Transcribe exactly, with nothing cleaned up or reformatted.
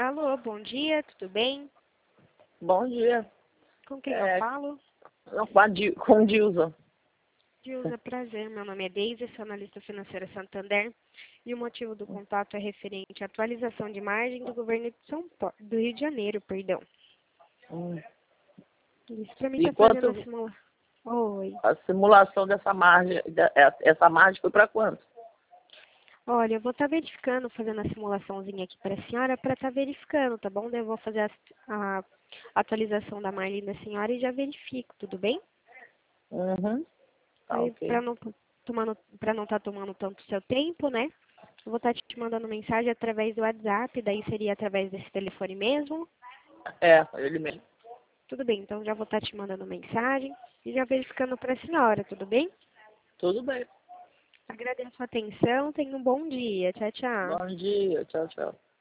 Alô, bom dia, tudo bem? Bom dia. Com quem É, eu falo? com a Di- com o Dilson. Dilza, prazer. Meu nome é Deise, sou analista financeira Santander. E o motivo do contato é referente à atualização de margem do governo de São Paulo, do Rio de Janeiro, perdão. Hum. Isso para mim E está fazendo a quanto simulação. Oi. a simulação dessa margem, da- essa margem foi para quanto? Olha, eu vou estar verificando, fazendo a simulaçãozinha aqui para a senhora, para estar verificando, tá bom? Daí eu vou fazer a, a atualização da margem da senhora e já verifico, tudo bem? Uhum. Tá Aí, ok. para não tomando, para não estar tomando tanto seu tempo, né? Eu vou estar te mandando mensagem através do WhatsApp, daí seria através desse telefone mesmo. É, ele mesmo. Tudo bem, então já vou estar te mandando mensagem e já verificando para a senhora, tudo bem? Tudo bem. Agradeço a atenção, tenha um bom dia. Tchau, tchau. Bom dia. Tchau, tchau.